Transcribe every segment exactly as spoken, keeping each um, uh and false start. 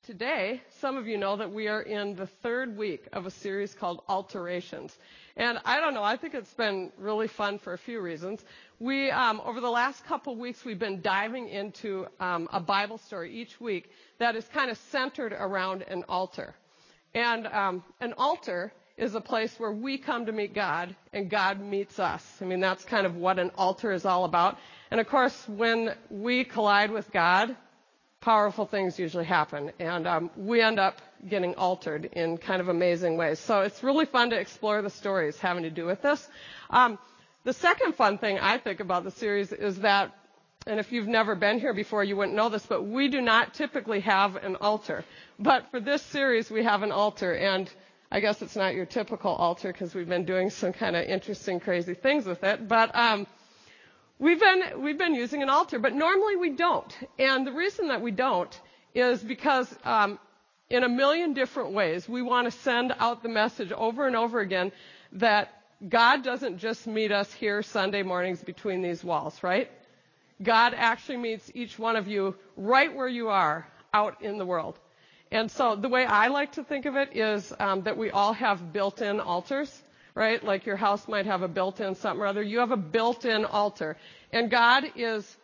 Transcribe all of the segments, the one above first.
Today, some of you know that we are in the third week of a series called Alterations. And I don't know, I think it's been really fun for a few reasons. We, um, over the last couple weeks, we've been diving into um, a Bible story each week that is kind of centered around an altar. And um, an altar is a place where we come to meet God and God meets us. I mean, that's kind of what an altar is all about. And of course, when we collide with God, powerful things usually happen, and um, we end up getting altered in kind of amazing ways. So it's really fun to explore the stories having to do with this. Um, the second fun thing I think about the series is that, and if you've never been here before, you wouldn't know this, but we do not typically have an altar. But for this series, we have an altar, and I guess it's not your typical altar because we've been doing some kind of interesting, crazy things with it. But um, We've been, we've been using an altar, but normally we don't. And the reason that we don't is because um, in a million different ways, we want to send out the message over and over again that God doesn't just meet us here Sunday mornings between these walls, right? God actually meets each one of you right where you are out in the world. And so the way I like to think of it is um, that we all have built-in altars. Right? Like your house might have a built-in something or other. You have a built-in altar. And God is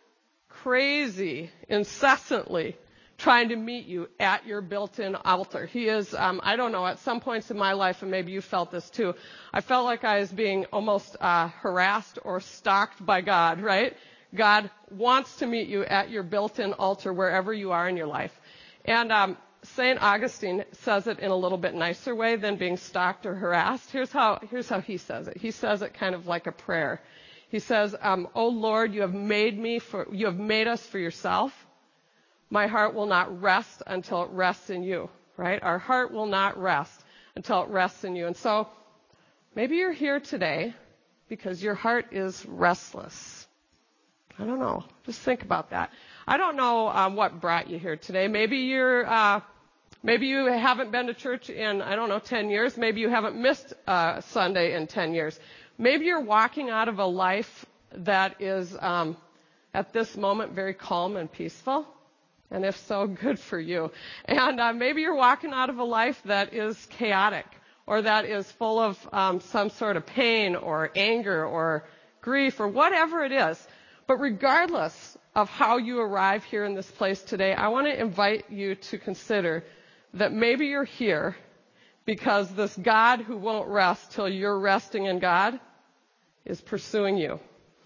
crazy, incessantly trying to meet you at your built-in altar. He is, um, I don't know, at some points in my life, and maybe you felt this too, I felt like I was being almost uh, harassed or stalked by God, right? God wants to meet you at your built-in altar wherever you are in your life. And um Saint Augustine says it in a little bit nicer way than being stalked or harassed. Here's how, here's how he says it. He says it kind of like a prayer. He says, um, "O Lord, you have made me for, you have made us for yourself. My heart will not rest until it rests in you." Right? Our heart will not rest until it rests in you. And so maybe you're here today because your heart is restless. I don't know. Just think about that. I don't know um, what brought you here today. Maybe you're, uh, maybe you haven't been to church in, I don't know, ten years. Maybe you haven't missed uh, Sunday in ten years. Maybe you're walking out of a life that is, um, at this moment, very calm and peaceful. And if so, good for you. And uh, maybe you're walking out of a life that is chaotic or that is full of um, some sort of pain or anger or grief or whatever it is. But regardless of how you arrive here in this place today, I want to invite you to consider that maybe you're here because this God who won't rest till you're resting in God is pursuing you.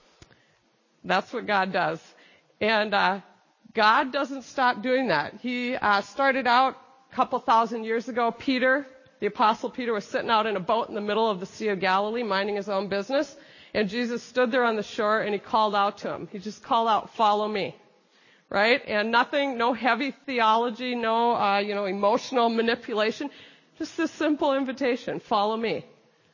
That's what God does. And uh, God doesn't stop doing that. He uh, started out a couple thousand years ago. Peter, the Apostle Peter, was sitting out in a boat in the middle of the Sea of Galilee, minding his own business. And Jesus stood there on the shore and he called out to him. He just called out, "Follow me." Right? And nothing, no heavy theology, no, uh, you know, emotional manipulation. Just this simple invitation, "Follow me."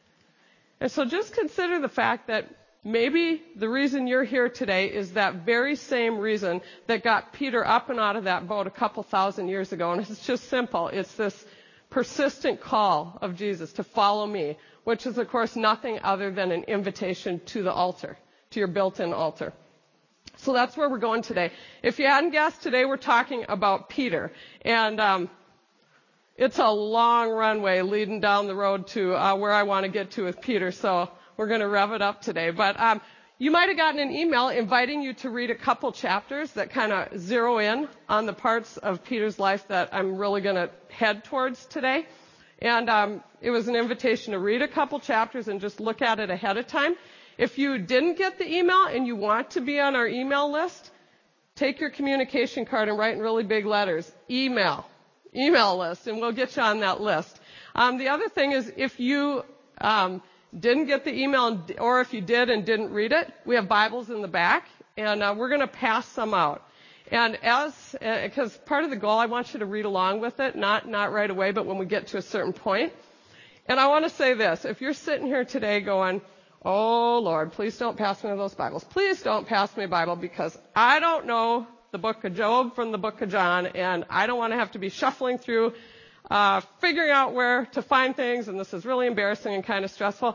And so just consider the fact that maybe the reason you're here today is that very same reason that got Peter up and out of that boat a couple thousand years ago. And it's just simple. It's this persistent call of Jesus to follow me, which is, of course, nothing other than an invitation to the altar, to your built-in altar. So that's where we're going today. If you hadn't guessed, today we're talking about Peter. And um, it's a long runway leading down the road to uh, where I want to get to with Peter, so we're going to rev it up today. But um, you might have gotten an email inviting you to read a couple chapters that kind of zero in on the parts of Peter's life that I'm really going to head towards today. And um, it was an invitation to read a couple chapters and just look at it ahead of time. If you didn't get the email and you want to be on our email list, take your communication card and write in really big letters, email, email list, and we'll get you on that list. Um, the other thing is if you um, didn't get the email, or if you did and didn't read it, we have Bibles in the back, and uh, we're going to pass some out. And as, because uh, part of the goal, I want you to read along with it, not not right away, but when we get to a certain point. And I want to say this, if you're sitting here today going, "Oh, Lord, please don't pass me those Bibles. Please don't pass me a Bible because I don't know the book of Job from the book of John, and I don't want to have to be shuffling through, uh, figuring out where to find things, and this is really embarrassing and kind of stressful."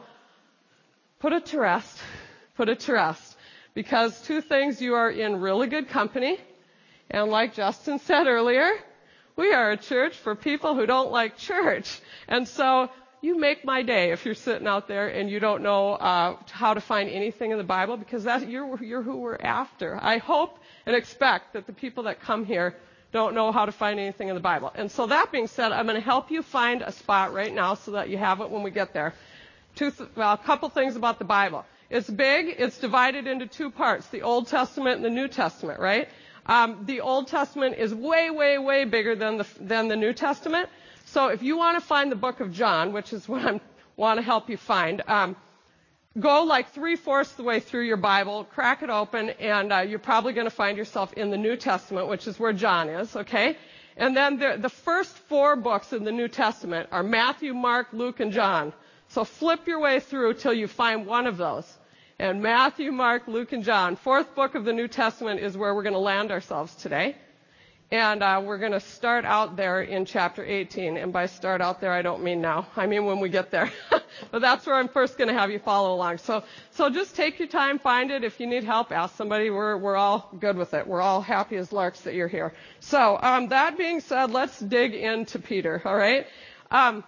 Put it to rest. Put it to rest. Because two things, you are in really good company. And like Justin said earlier, We are a church for people who don't like church. And so you make my day if you're sitting out there and you don't know uh, how to find anything in the Bible, because that, you're, you're who we're after. I hope and expect that the people that come here don't know how to find anything in the Bible. And so that being said, I'm going to help you find a spot right now so that you have it when we get there. Two th- well, a couple things about the Bible. It's big. It's divided into two parts, the Old Testament and the New Testament, right? Um, the Old Testament is way, way, way bigger than the, than the New Testament. So if you want to find the book of John, which is what I want to help you find, um, go like three-fourths of the way through your Bible, crack it open, and uh, you're probably going to find yourself in the New Testament, which is where John is, okay? And then the, the first four books in the New Testament are Matthew, Mark, Luke, and John. So flip your way through till you find one of those. And Matthew, Mark, Luke, and John. Fourth book of the New Testament is where we're going to land ourselves today. And uh, we're going to start out there in chapter eighteen. And by start out there, I don't mean now. I mean when we get there. But that's where I'm first going to have you follow along. So so just take your time, find it. If you need help, ask somebody. We're we're all good with it. We're all happy as larks that you're here. So um, that being said, let's dig into Peter, all right? Um,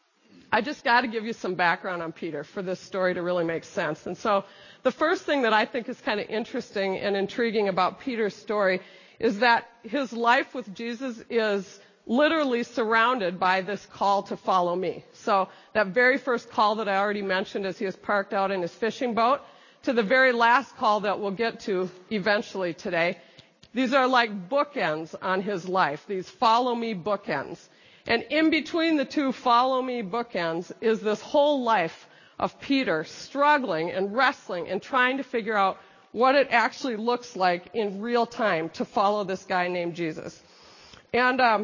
I just got to give you some background on Peter for this story to really make sense. And so the first thing that I think is kind of interesting and intriguing about Peter's story is that his life with Jesus is literally surrounded by this call to follow me. So that very first call that I already mentioned as he was parked out in his fishing boat to the very last call that we'll get to eventually today, these are like bookends on his life, these follow me bookends. And in between the two follow me bookends is this whole life of Peter struggling and wrestling and trying to figure out what it actually looks like in real time to follow this guy named Jesus. And um,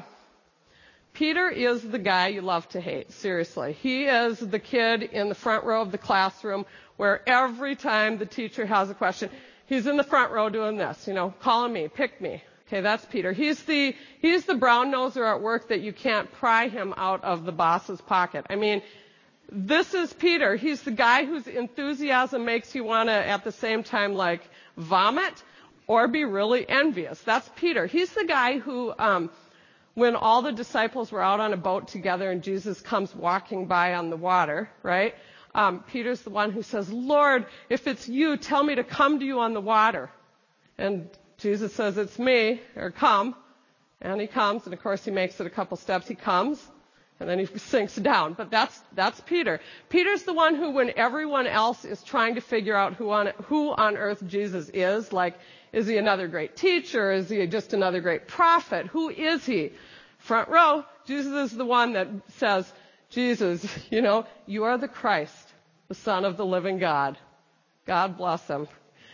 Peter is the guy you love to hate, seriously. He is the kid in the front row of the classroom where every time the teacher has a question, he's in the front row doing this, you know, calling me, pick me. Okay, that's Peter. He's the, he's the brown noser at work that you can't pry him out of the boss's pocket. I mean, this is Peter. He's the guy whose enthusiasm makes you want to, at the same time, like, vomit or be really envious. That's Peter. He's the guy who, um, when all the disciples were out on a boat together and Jesus comes walking by on the water, right? Um, Peter's the one who says, Lord, if it's you, tell me to come to you on the water. And Jesus says, it's me, or come. And he comes, and of course he makes it a couple steps. He comes, and then he sinks down. But that's that's Peter. Peter's the one who, when everyone else is trying to figure out who on who on earth Jesus is, like, is he another great teacher? Is he just another great prophet? Who is he? Front row, Jesus is the one that says, Jesus, you know, you are the Christ, the Son of the living God. God bless him.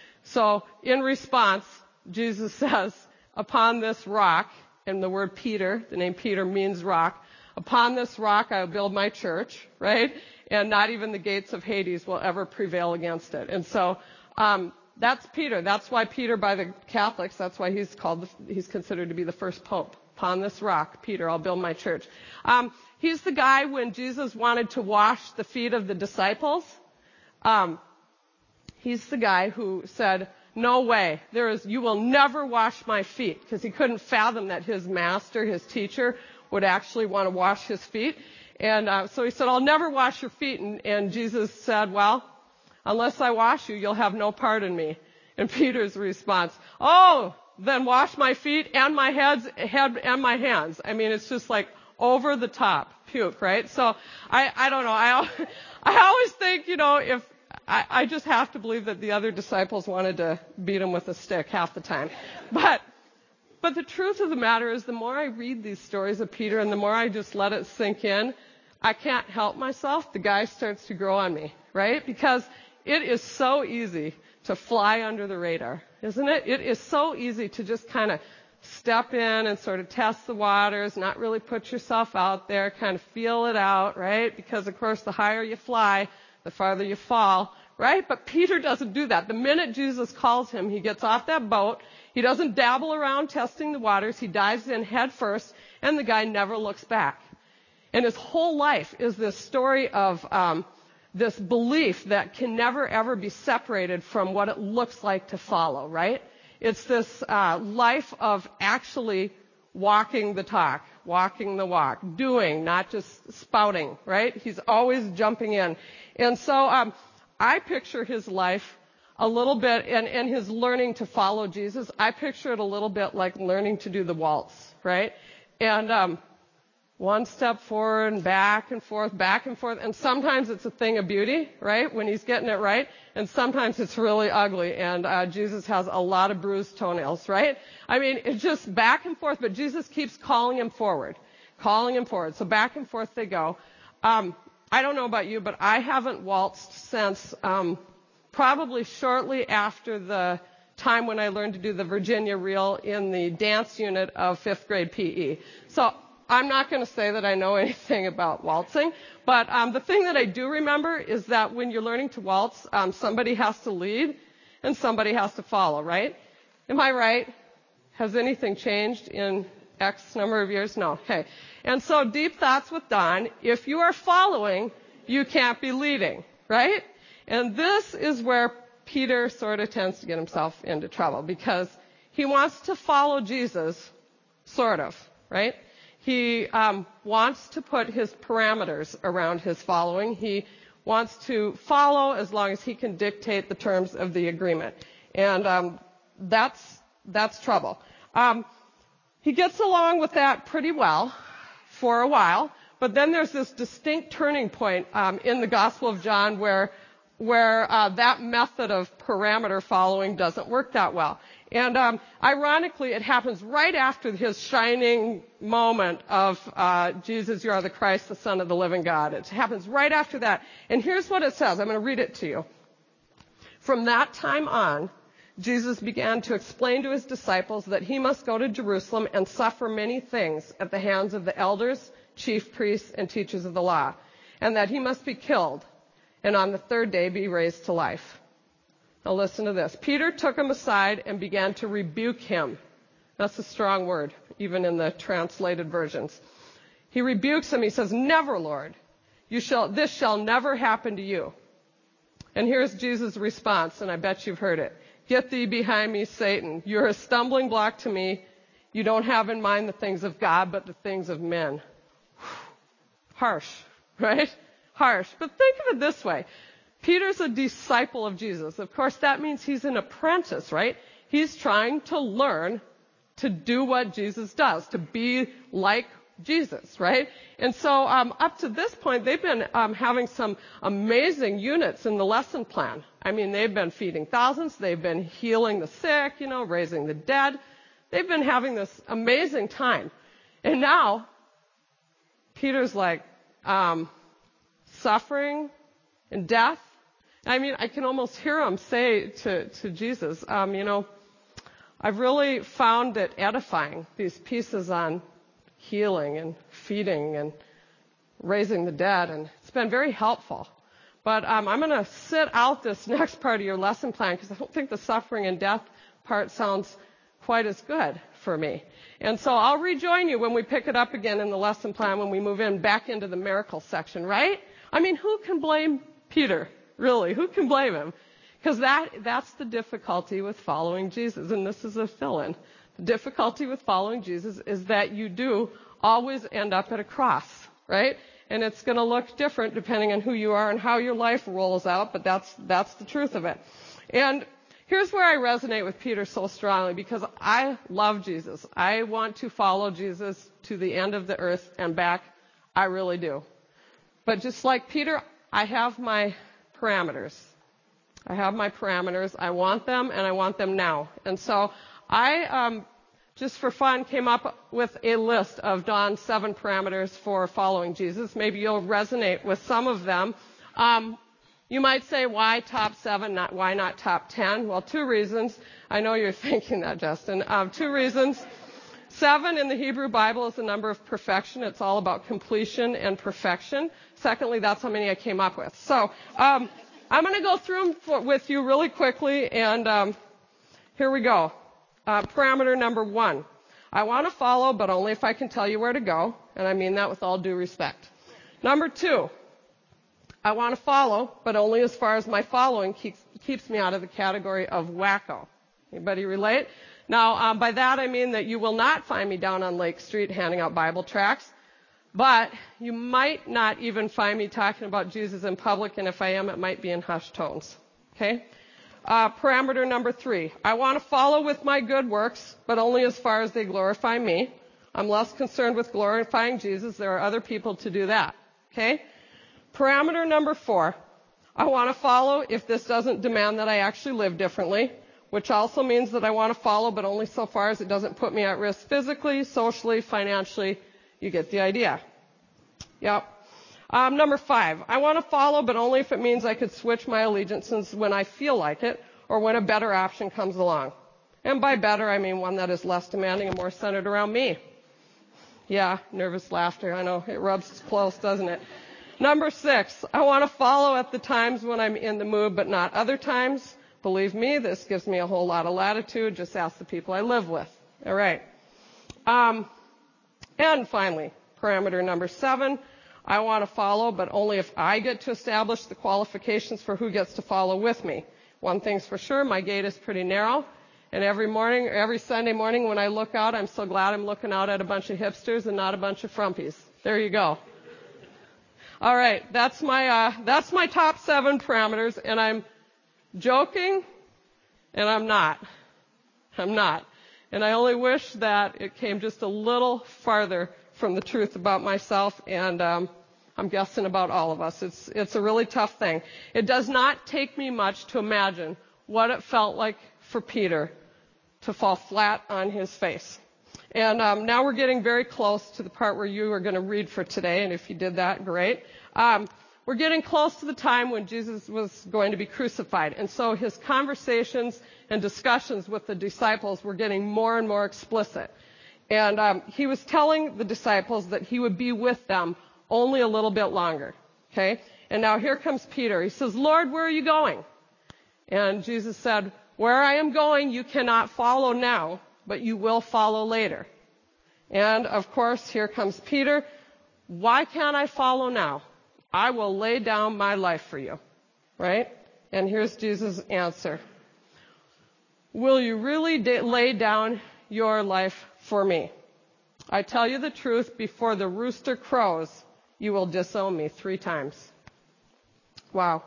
So in response, Jesus says, upon this rock, and the word Peter, the name Peter means rock, upon this rock I will build my church, right? And not even the gates of Hades will ever prevail against it. And so um, that's Peter. That's why Peter, by the Catholics, that's why he's called, the, he's considered to be the first pope. Upon this rock, Peter, I'll build my church. Um, he's the guy when Jesus wanted to wash the feet of the disciples. Um, he's the guy who said, no way. There is, you will never wash my feet, because he couldn't fathom that his master, his teacher, would actually want to wash his feet. And uh, so he said, I'll never wash your feet. And, and Jesus said, well, unless I wash you, you'll have no part in me. And Peter's response, oh, then wash my feet and my heads, head and my hands. I mean, it's just like over the top puke, right? So I, I don't know. I, I always think, you know, if I, I just have to believe that the other disciples wanted to beat him with a stick half the time. But, but the truth of the matter is, the more I read these stories of Peter and the more I just let it sink in, I can't help myself. The guy starts to grow on me, right? Because it is so easy to fly under the radar, isn't it? It is so easy to just kind of step in and sort of test the waters, not really put yourself out there, kind of feel it out, right? Because, of course, the higher you fly, the farther you fall, right? But Peter doesn't do that. The minute Jesus calls him, he gets off that boat. He doesn't dabble around testing the waters. He dives in head first, and the guy never looks back. And his whole life is this story of um, this belief that can never, ever be separated from what it looks like to follow, right? It's this uh, life of actually walking the talk, walking the walk, doing, not just spouting, right? He's always jumping in. And so um, I picture his life a little bit, and, and his learning to follow Jesus, I picture it a little bit like learning to do the waltz, right? And um, one step forward and back and forth, back and forth. And sometimes it's a thing of beauty, right, when he's getting it right. And sometimes it's really ugly. And uh, Jesus has a lot of bruised toenails, right? I mean, it's just back and forth. But Jesus keeps calling him forward, calling him forward. So back and forth they go. Um, I don't know about you, but I haven't waltzed since um, probably shortly after the time when I learned to do the Virginia reel in the dance unit of fifth grade P E. So I'm not going to say that I know anything about waltzing, but um, the thing that I do remember is that when you're learning to waltz, um, somebody has to lead and somebody has to follow, right? Am I right? Has anything changed in X number of years? No. Okay. And so Deep Thoughts with Don, if you are following, you can't be leading, right? And this is where Peter sort of tends to get himself into trouble because he wants to follow Jesus, sort of, right? He um, wants to put his parameters around his following. He wants to follow as long as he can dictate the terms of the agreement. And um, that's that's trouble. Um, he gets along with that pretty well for a while, but then there's this distinct turning point um, in the Gospel of John where where uh, that method of parameter following doesn't work that well. And um, ironically, it happens right after his shining moment of uh, Jesus, you are the Christ, the Son of the living God. It happens right after that. And here's what it says. I'm going to read it to you. From that time on, Jesus began to explain to his disciples that he must go to Jerusalem and suffer many things at the hands of the elders, chief priests, and teachers of the law, and that he must be killed and on the third day be raised to life. Now listen to this. Peter took him aside and began to rebuke him. That's a strong word, even in the translated versions. He rebukes him. He says, "Never, Lord. You shall, this shall never happen to you." And here's Jesus' response, and I bet you've heard it. "Get thee behind me, Satan. You're a stumbling block to me. You don't have in mind the things of God, but the things of men." Harsh, right? Harsh. But think of it this way. Peter's a disciple of Jesus. Of course, that means he's an apprentice, right? He's trying to learn to do what Jesus does, to be like Jesus, right? And so um, up to this point, they've been um, having some amazing units in the lesson plan. I mean, they've been feeding thousands. They've been healing the sick, you know, raising the dead. They've been having this amazing time. And now, Peter's like, um, suffering and death. I mean, I can almost hear him say to, to Jesus, um, you know, I've really found it edifying, these pieces on healing and feeding and raising the dead, and it's been very helpful. But um, I'm going to sit out this next part of your lesson plan because I don't think the suffering and death part sounds quite as good for me. And so I'll rejoin you when we pick it up again in the lesson plan when we move in back into the miracle section, right? I mean, who can blame Peter? Really, who can blame him? Because that, that's the difficulty with following Jesus, and this is a fill-in. The difficulty with following Jesus is that you do always end up at a cross, right? And it's going to look different depending on who you are and how your life rolls out, but that's, that's the truth of it. And here's where I resonate with Peter so strongly, because I love Jesus. I want to follow Jesus to the end of the earth and back. I really do. But just like Peter, I have my parameters. I have my parameters. I want them, and I want them now. And so I, um, just for fun, came up with a list of Don's seven parameters for following Jesus. Maybe you'll resonate with some of them. Um, you might say, why top seven? Not, why not top ten? Well, two reasons. I know you're thinking that, Justin. Um, two reasons. Seven in the Hebrew Bible is the number of perfection. It's all about completion and perfection. Secondly, that's how many I came up with. So um, I'm going to go through them for, with you really quickly, and um, here we go. Uh, parameter number one. I want to follow, but only if I can tell you where to go, and I mean that with all due respect. Number two. I want to follow, but only as far as my following keeps, keeps me out of the category of wacko. Anybody relate? Now, um, by that I mean that you will not find me down on Lake Street handing out Bible tracts, but you might not even find me talking about Jesus in public, and if I am, it might be in hushed tones. Okay? Uh, parameter number three. I want to follow with my good works, but only as far as they glorify me. I'm less concerned with glorifying Jesus. There are other people to do that. Okay? Parameter number four. I want to follow if this doesn't demand that I actually live differently, which also means that I want to follow, but only so far as it doesn't put me at risk physically, socially, financially. You get the idea. Yep. Um, number five, I want to follow, but only if it means I could switch my allegiances when I feel like it or when a better option comes along. And by better, I mean one that is less demanding and more centered around me. Yeah, nervous laughter. I know, it rubs close, doesn't it? Number six, I want to follow at the times when I'm in the mood, but not other times. Believe me, this gives me a whole lot of latitude. Just ask the people I live with. All right. Um, and finally, parameter number seven, I want to follow, but only if I get to establish the qualifications for who gets to follow with me. One thing's for sure, my gate is pretty narrow. And every morning, every Sunday morning when I look out, I'm so glad I'm looking out at a bunch of hipsters and not a bunch of frumpies. There you go. All right, that's my, uh, that's my top seven parameters, and I'm joking, and I'm not. I'm not. And I only wish that it came just a little farther from the truth about myself, and um, I'm guessing about all of us. It's it's a really tough thing. It does not take me much to imagine what it felt like for Peter to fall flat on his face. And um, now we're getting very close to the part where you are going to read for today, and if you did that, great. Um, we're getting close to the time when Jesus was going to be crucified, and so his conversations and discussions with the disciples were getting more and more explicit. And um, he was telling the disciples that he would be with them only a little bit longer. Okay? And now here comes Peter. He says, Lord, where are you going? And Jesus said, where I am going, you cannot follow now, but you will follow later. And, of course, here comes Peter. Why can't I follow now? I will lay down my life for you. Right? And here's Jesus' answer. Will you really da- lay down your life for me? I tell you the truth, before the rooster crows, you will disown me three times. Wow.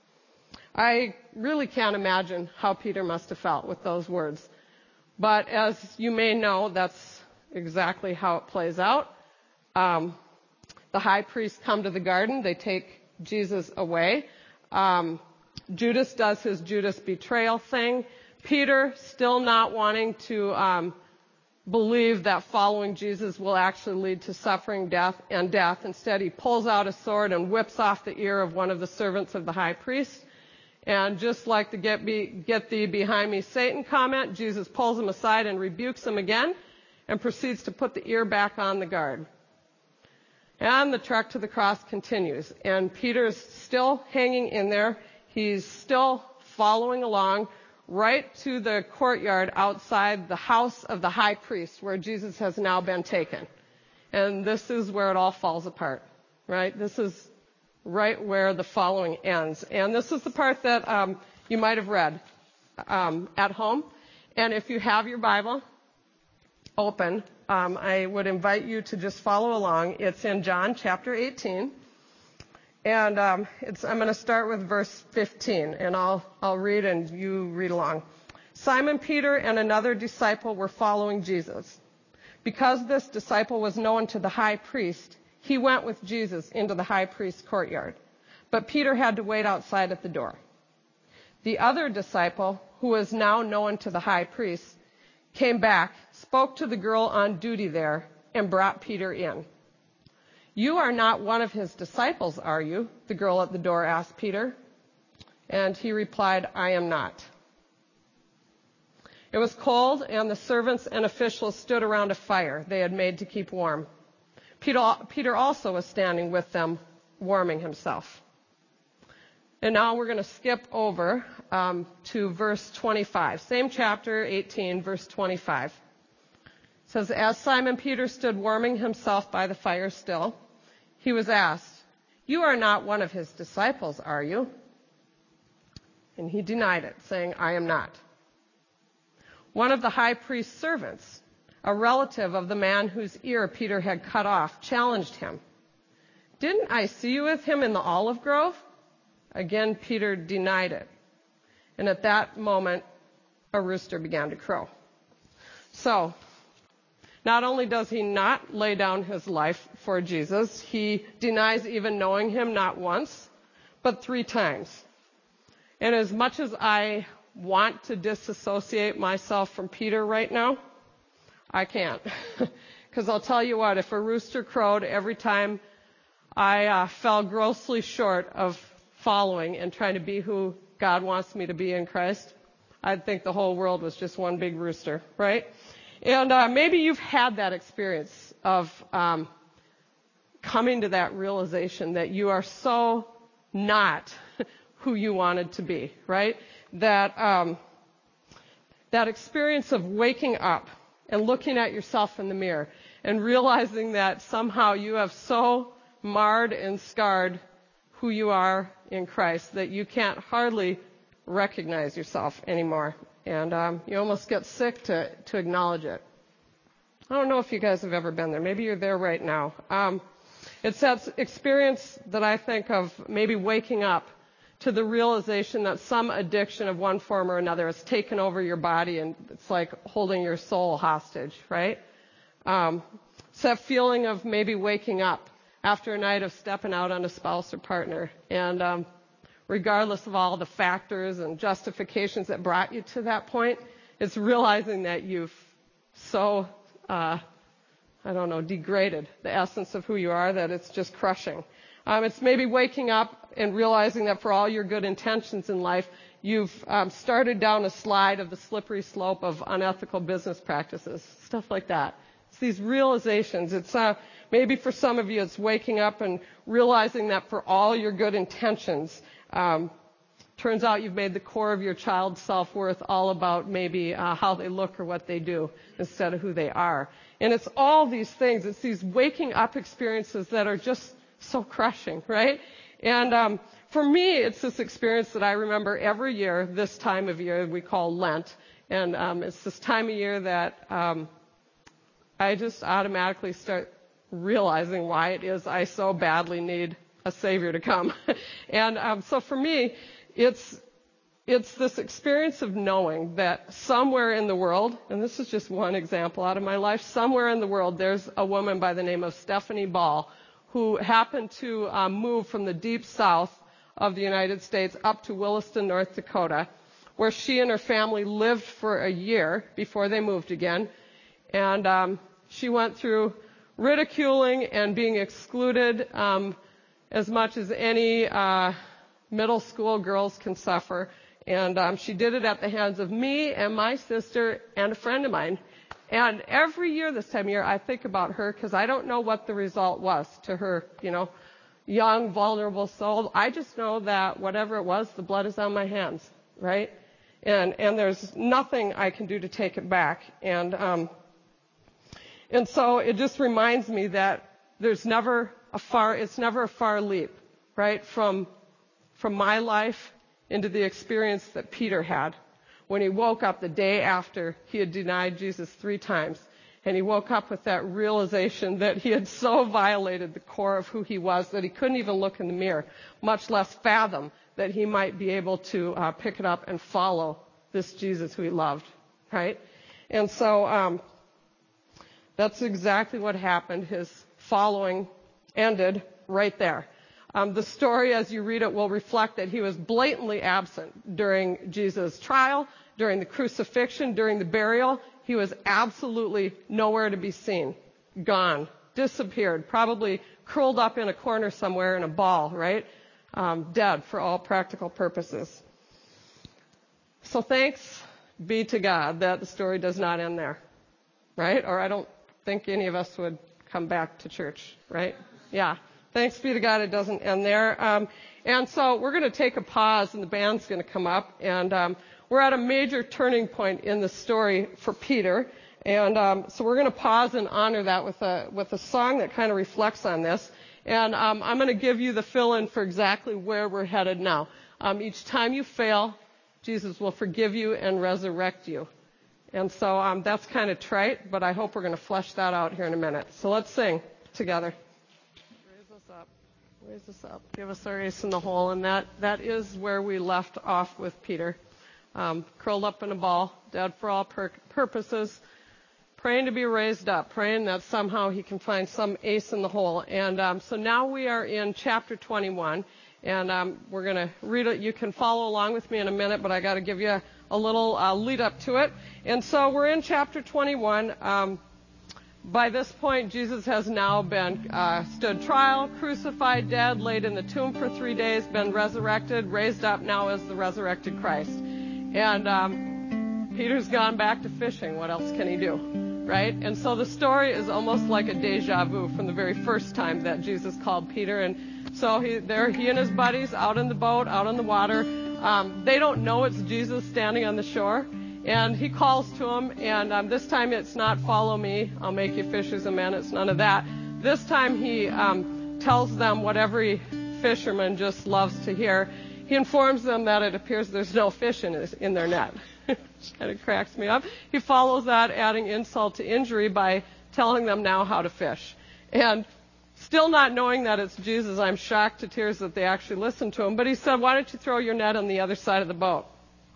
I really can't imagine how Peter must have felt with those words. But as you may know, that's exactly how it plays out. Um, the high priests come to the garden. They take Jesus away. Um, Judas does his Judas betrayal thing. Peter, still not wanting to um, believe that following Jesus will actually lead to suffering, death, and death. Instead, he pulls out a sword and whips off the ear of one of the servants of the high priest. And just like the get, be, get thee behind me, Satan comment, Jesus pulls him aside and rebukes him again and proceeds to put the ear back on the guard. And the trek to the cross continues. And Peter's still hanging in there. He's still following along right to the courtyard outside the house of the high priest where Jesus has now been taken. And this is where it all falls apart, right? This is right where the following ends. And this is the part that um, you might have read um, at home. And if you have your Bible open, um, I would invite you to just follow along. It's in John chapter eighteen. And um, it's, I'm going to start with verse fifteen, and I'll, I'll read and you read along. Simon Peter and another disciple were following Jesus. Because this disciple was known to the high priest, he went with Jesus into the high priest's courtyard. But Peter had to wait outside at the door. The other disciple, who was now known to the high priest, came back, spoke to the girl on duty there, and brought Peter in. You are not one of his disciples, are you? The girl at the door asked Peter. And he replied, I am not. It was cold, and the servants and officials stood around a fire they had made to keep warm. Peter, Peter also was standing with them, warming himself. And now we're going to skip over um, to verse twenty-five. Same chapter, eighteen, verse twenty-five. It says, as Simon Peter stood warming himself by the fire still, he was asked, you are not one of his disciples, are you? And he denied it, saying, I am not. one of the high priest's servants, a relative of the man whose ear Peter had cut off, challenged him. "Didn't I see you with him in the olive grove?" Again, Peter denied it. And at that moment, a rooster began to crow. So, not only does he not lay down his life for Jesus, he denies even knowing him not once, but three times. And as much as I want to disassociate myself from Peter right now, I can't. Because I'll tell you what, if a rooster crowed every time I uh, fell grossly short of following and trying to be who God wants me to be in Christ, I'd think the whole world was just one big rooster, right? And uh, maybe you've had that experience of um, coming to that realization that you are so not who you wanted to be, right? That um, that experience of waking up and looking at yourself in the mirror and realizing that somehow you have so marred and scarred who you are in Christ that you can't hardly recognize yourself anymore. And um, you almost get sick to, to acknowledge it. I don't know if you guys have ever been there. Maybe you're there right now. Um, it's that experience that I think of maybe waking up to the realization that some addiction of one form or another has taken over your body, and it's like holding your soul hostage, right? Um, it's that feeling of maybe waking up after a night of stepping out on a spouse or partner, and um, regardless of all the factors and justifications that brought you to that point, it's realizing that you've so, uh, I don't know, degraded the essence of who you are that it's just crushing. Um, it's maybe waking up and realizing that for all your good intentions in life, you've um, started down a slide of the slippery slope of unethical business practices, stuff like that. It's these realizations. It's uh, maybe for some of you, it's waking up and realizing that for all your good intentions, um, turns out you've made the core of your child's self-worth all about maybe uh, how they look or what they do instead of who they are. And it's all these things. It's these waking up experiences that are just so crushing, right? And um, for me, it's this experience that I remember every year, this time of year we call Lent. And um, it's this time of year that um, I just automatically start realizing why it is I so badly need a Savior to come. and um, so for me, it's it's this experience of knowing that somewhere in the world, and this is just one example out of my life, somewhere in the world there's a woman by the name of Stephanie Ball who happened to um, move from the deep south of the United States up to Williston, North Dakota, where she and her family lived for a year before they moved again. And um, she went through ridiculing and being excluded um, as much as any uh, middle school girls can suffer. And um, she did it at the hands of me and my sister and a friend of mine. And every year this time of year, I think about her because I don't know what the result was to her, you know, young, vulnerable soul. I just know that whatever it was, the blood is on my hands, right? And and there's nothing I can do to take it back. And um, and so it just reminds me that there's never a far, it's never a far leap, right, from from my life into the experience that Peter had when he woke up the day after he had denied Jesus three times. And he woke up with that realization that he had so violated the core of who he was that he couldn't even look in the mirror, much less fathom that he might be able to uh, pick it up and follow this Jesus who he loved, right? And so um, that's exactly what happened. His following ended right there. Um, the story, as you read it, will reflect that he was blatantly absent during Jesus' trial, during the crucifixion, during the burial. He was absolutely nowhere to be seen, gone, disappeared, probably curled up in a corner somewhere in a ball, right? Um, dead for all practical purposes. So thanks be to God that the story does not end there, right? Or I don't think any of us would come back to church, right? Yeah. Thanks be to God it doesn't end there. Um, and so we're going to take a pause, and the band's going to come up. And um, we're at a major turning point in the story for Peter. And um, so we're going to pause and honor that with a with a song that kind of reflects on this. And um, I'm going to give you the fill-in for exactly where we're headed now. Um, each time you fail, Jesus will forgive you and resurrect you. And so um, that's kind of trite, but I hope we're going to flesh that out here in a minute. So let's sing together. Raise us up. Raise us up. Give us our ace in the hole. And that, that is where we left off with Peter, um, curled up in a ball, dead for all pur- purposes, praying to be raised up, praying that somehow he can find some ace in the hole. And um, so now we are in chapter twenty-one, and um, we're going to read it. You can follow along with me in a minute, but I got to give you a, a little uh, lead up to it. And so we're in chapter twenty-one. Um, by this point, Jesus has now been uh, stood trial, crucified, dead, laid in the tomb for three days, been resurrected, raised up now as the resurrected Christ. And um, Peter's gone back to fishing. What else can he do? Right? And so the story is almost like a deja vu from the very first time that Jesus called Peter. And so he, there, he and his buddies out in the boat, out on the water. Um, they don't know it's Jesus standing on the shore. And he calls to them. And um, this time it's not follow me, I'll make you fishers of men. It's none of that. This time he um, tells them what every fisherman just loves to hear. He informs them that it appears there's no fish in, his, in their net. Which kind of cracks me up. He follows that, adding insult to injury by telling them now how to fish. And still not knowing that it's Jesus, I'm shocked to tears that they actually listened to him. But he said, why don't you throw your net on the other side of the boat?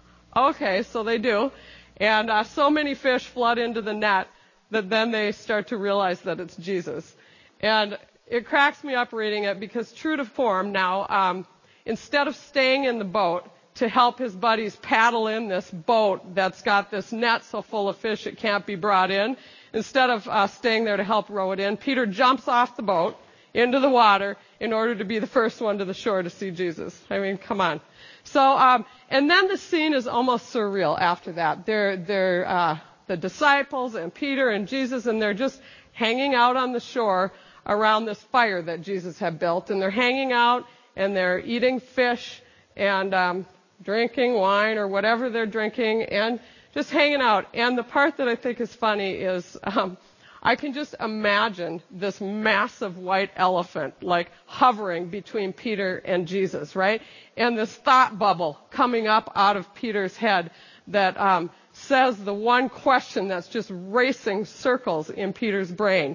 Okay, so they do. And uh, so many fish flood into the net that then they start to realize that it's Jesus. And it cracks me up reading it because true to form now, um, instead of staying in the boat to help his buddies paddle in this boat that's got this net so full of fish it can't be brought in, instead of uh, staying there to help row it in, Peter jumps off the boat into the water in order to be the first one to the shore to see Jesus. I mean, come on. So, um, and then the scene is almost surreal after that. They're, they're, uh, the disciples and Peter and Jesus, and they're just hanging out on the shore around this fire that Jesus had built. And they're hanging out and they're eating fish and, um, drinking wine or whatever they're drinking and just hanging out. And the part that I think is funny is, um, I can just imagine this massive white elephant like hovering between Peter and Jesus, right? And this thought bubble coming up out of Peter's head that um, says the one question that's just racing circles in Peter's brain.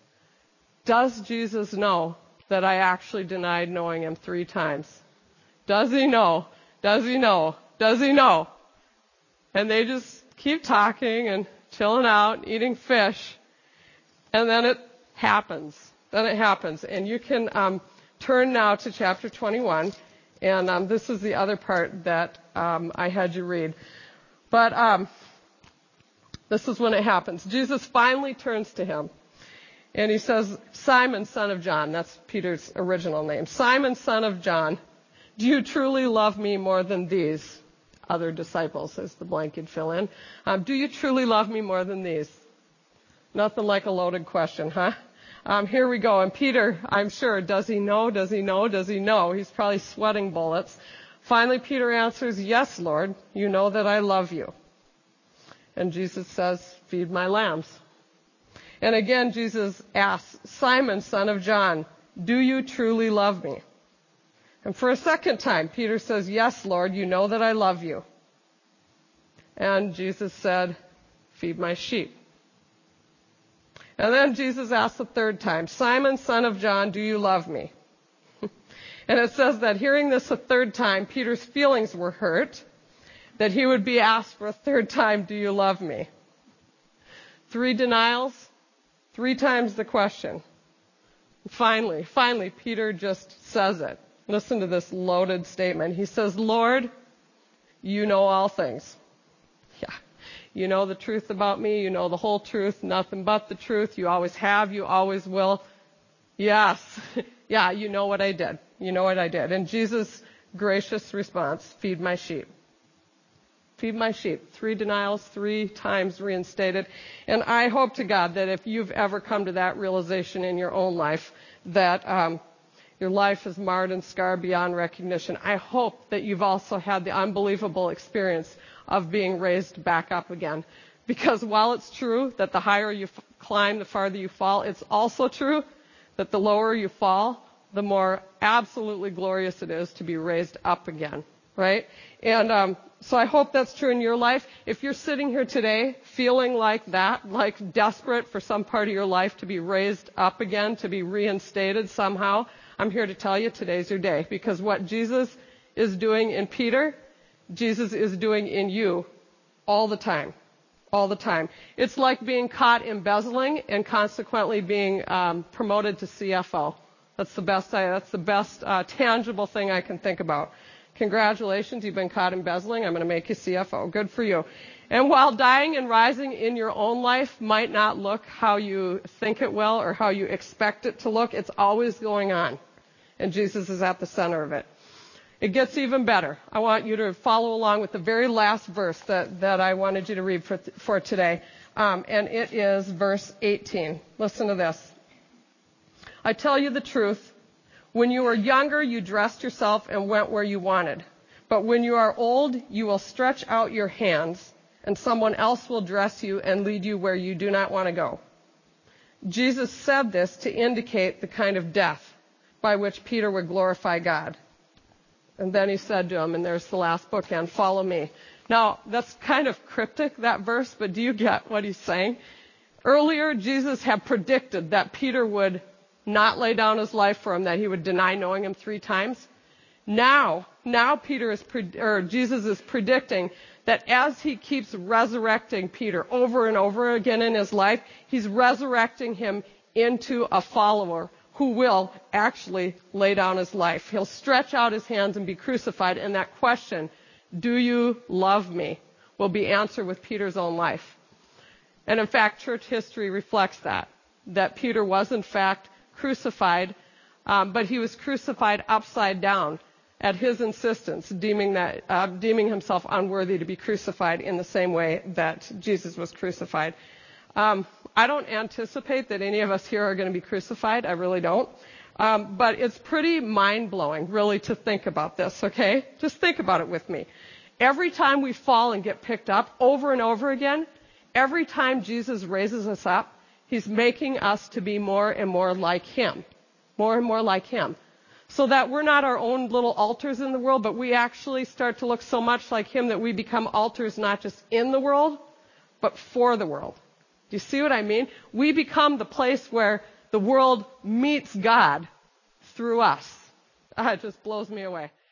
Does Jesus know that I actually denied knowing him three times? Does he know? Does he know? Does he know? And they just keep talking and chilling out, eating fish. And then it happens. Then it happens. And you can um, turn now to chapter twenty-one. And um, this is the other part that um, I had you read. But um, this is when it happens. Jesus finally turns to him. And he says, Simon, son of John. That's Peter's original name. Simon, son of John, do you truly love me more than these other disciples, as the blank you'd fill in? Um, do you truly love me more than these? Nothing like a loaded question, huh? Um, here we go. And Peter, I'm sure, does he know? Does he know? Does he know? He's probably sweating bullets. Finally, Peter answers, yes, Lord, you know that I love you. And Jesus says, feed my lambs. And again, Jesus asks, Simon, son of John, do you truly love me? And for a second time, Peter says, yes, Lord, you know that I love you. And Jesus said, feed my sheep. And then Jesus asked the third time, Simon, son of John, do you love me? And it says that hearing this a third time, Peter's feelings were hurt, that he would be asked for a third time, do you love me? Three denials, three times the question. Finally, finally, Peter just says it. Listen to this loaded statement. He says, Lord, you know all things. Yeah. You know the truth about me. You know the whole truth, nothing but the truth. You always have. You always will. Yes. Yeah, you know what I did. You know what I did. And Jesus' gracious response, feed my sheep. Feed my sheep. Three denials, three times reinstated. And I hope to God that if you've ever come to that realization in your own life, that um, your life is marred and scarred beyond recognition, I hope that you've also had the unbelievable experience of being raised back up again. Because while it's true that the higher you f- climb, the farther you fall, it's also true that the lower you fall, the more absolutely glorious it is to be raised up again. right? And um, so I hope that's true in your life. If you're sitting here today feeling like that, like desperate for some part of your life to be raised up again, to be reinstated somehow, I'm here to tell you today's your day. Because what Jesus is doing in Peter, Jesus is doing in you all the time. All the time. It's like being caught embezzling and consequently being um, promoted to C F O. That's the best. I, that's the best uh, tangible thing I can think about. Congratulations, you've been caught embezzling. I'm going to make you C F O. Good for you. And while dying and rising in your own life might not look how you think it will or how you expect it to look, it's always going on. And Jesus is at the center of it. It gets even better. I want you to follow along with the very last verse that, that I wanted you to read for, for today. Um, and it is verse eighteen. Listen to this. I tell you the truth. When you were younger, you dressed yourself and went where you wanted. But when you are old, you will stretch out your hands, and someone else will dress you and lead you where you do not want to go. Jesus said this to indicate the kind of death by which Peter would glorify God. And then he said to him, and there's the last bookend, follow me. Now, that's kind of cryptic, that verse, but do you get what he's saying? Earlier, Jesus had predicted that Peter would not lay down his life for him, that he would deny knowing him three times. Now, now Peter is, or Jesus is predicting that as he keeps resurrecting Peter over and over again in his life, he's resurrecting him into a follower who will actually lay down his life. He'll stretch out his hands and be crucified, and that question, do you love me, will be answered with Peter's own life. And in fact, church history reflects that, that Peter was in fact crucified, um, but he was crucified upside down at his insistence, deeming that, uh, deeming himself unworthy to be crucified in the same way that Jesus was crucified. Um, I don't anticipate that any of us here are going to be crucified. I really don't. Um, but it's pretty mind-blowing, really, to think about this, okay? Just think about it with me. Every time we fall and get picked up, over and over again, every time Jesus raises us up, he's making us to be more and more like him. More and more like him. So that we're not our own little altars in the world, but we actually start to look so much like him that we become altars not just in the world, but for the world. Do you see what I mean? We become the place where the world meets God through us. Ah, it just blows me away.